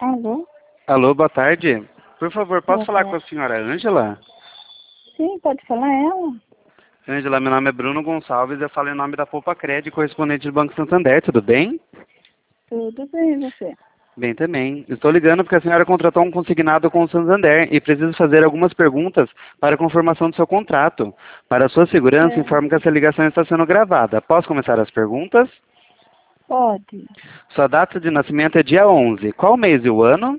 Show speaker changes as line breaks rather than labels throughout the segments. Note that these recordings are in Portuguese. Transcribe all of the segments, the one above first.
Alô?
Alô, boa tarde. Por favor, posso
Boa
falar com
tarde.
a senhora Ângela?
Sim, pode falar ela?
Ângela, meu nome é Bruno Gonçalves, eu falo em nome da Poupa Cred, correspondente do Banco Santander, tudo bem?
Tudo bem, e você?
Bem também. Estou ligando porque a senhora contratou um consignado com o Santander e preciso fazer algumas perguntas para a confirmação do seu contrato. Para a sua segurança,
É,
informo que essa ligação está sendo gravada. Posso começar as perguntas?
pode.
Sua data de nascimento é dia 11. Qual mês e o ano?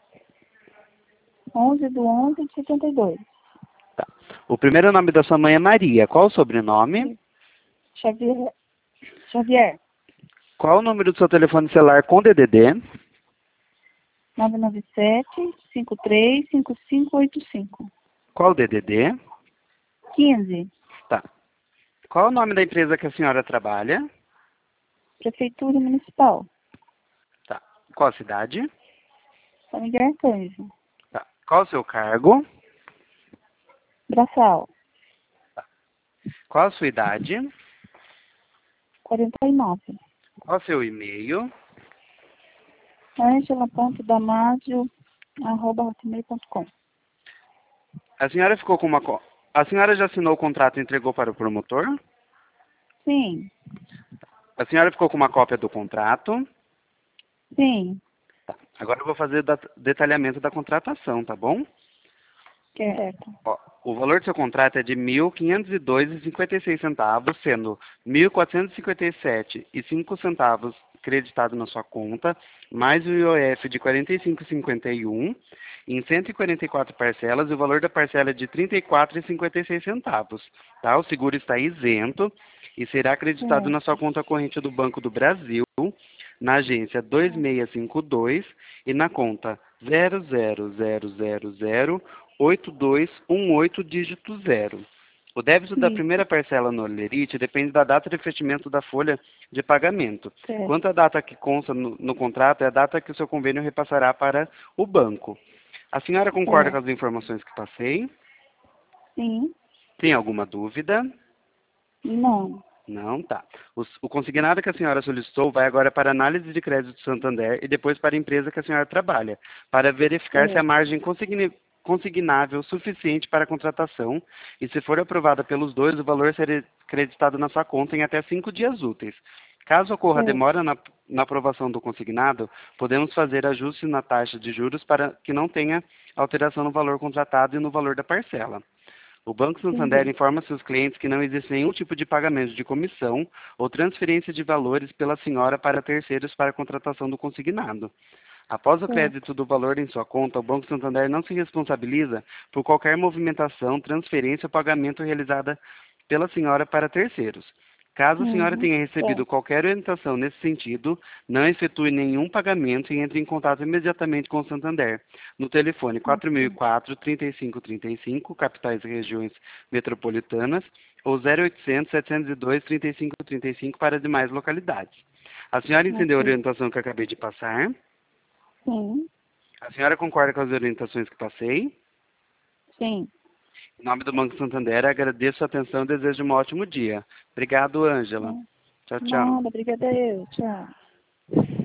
11/11/72.
Tá. O primeiro nome da sua mãe é Maria. Qual o sobrenome?
Xavier. Xavier.
Qual o número do seu telefone celular com DDD?
997-535585.
Qual o DDD?
15.
Tá. Qual o nome da empresa que a senhora trabalha?
Prefeitura Municipal.
Tá. Qual a cidade?
São Miguel Arcanjo.
Tá. Qual o seu cargo?
Braçal.
Qual a sua idade?
49.
Qual o seu e-mail?
Angela.damasio@hotmail.com.
A senhora ficou com A senhora já assinou o contrato e entregou para o promotor?
Sim.
A senhora ficou com uma cópia do contrato?
Sim.
Tá. Agora eu vou fazer o detalhamento da contratação, tá bom?
Certo.
Ó, o valor do seu contrato é de R$ 1.502,56, sendo R$ 1.457,05 creditado na sua conta, mais o IOF de R$ 45,51, em 144 parcelas, e o valor da parcela é de R$ 34,56. Tá? O seguro está isento e será acreditado na sua
Certo.
conta corrente do Banco do Brasil, na agência 2652 e na conta 00008218 dígito 0. O débito da
Isso.
primeira parcela no Lerite depende da data de fechamento da folha de pagamento.
Certo.
Quanto à data que consta no contrato, é a data que o seu convênio repassará para o banco. A senhora concorda com
Certo.
as informações que passei?
Sim.
Tem alguma dúvida?
Não.
Não, tá. O consignado que a senhora solicitou vai agora para a análise de crédito do Santander e depois para a empresa que a senhora trabalha, para verificar se a
Certo.
margem consignável suficiente para a contratação e, se for aprovada pelos dois, o valor será creditado na sua conta em até 5 dias úteis. Caso ocorra
Certo.
demora na aprovação do consignado, podemos fazer ajuste na taxa de juros para que não tenha alteração no valor contratado e no valor da parcela. O Banco Santander
Entendi.
informa seus clientes que não existe nenhum tipo de pagamento de comissão ou transferência de valores pela senhora para terceiros para a contratação do consignado. Após o
Certo.
crédito do valor em sua conta, o Banco Santander não se responsabiliza por qualquer movimentação, transferência ou pagamento realizada pela senhora para terceiros. Caso a senhora
Uhum.
tenha recebido
Certo.
qualquer orientação nesse sentido, não efetue nenhum pagamento e entre em contato imediatamente com o Santander, no telefone
Ok.
4004-3535, capitais e regiões metropolitanas, ou 0800 702 3535 para demais localidades. A senhora entendeu a
Ok.
orientação que eu acabei de passar?
Sim.
A senhora concorda com as orientações que passei?
Sim.
Em nome do Banco Santander, agradeço a atenção e desejo um ótimo dia. Obrigado, Ângela. Tchau, tchau.
Nada, obrigada eu. Tchau.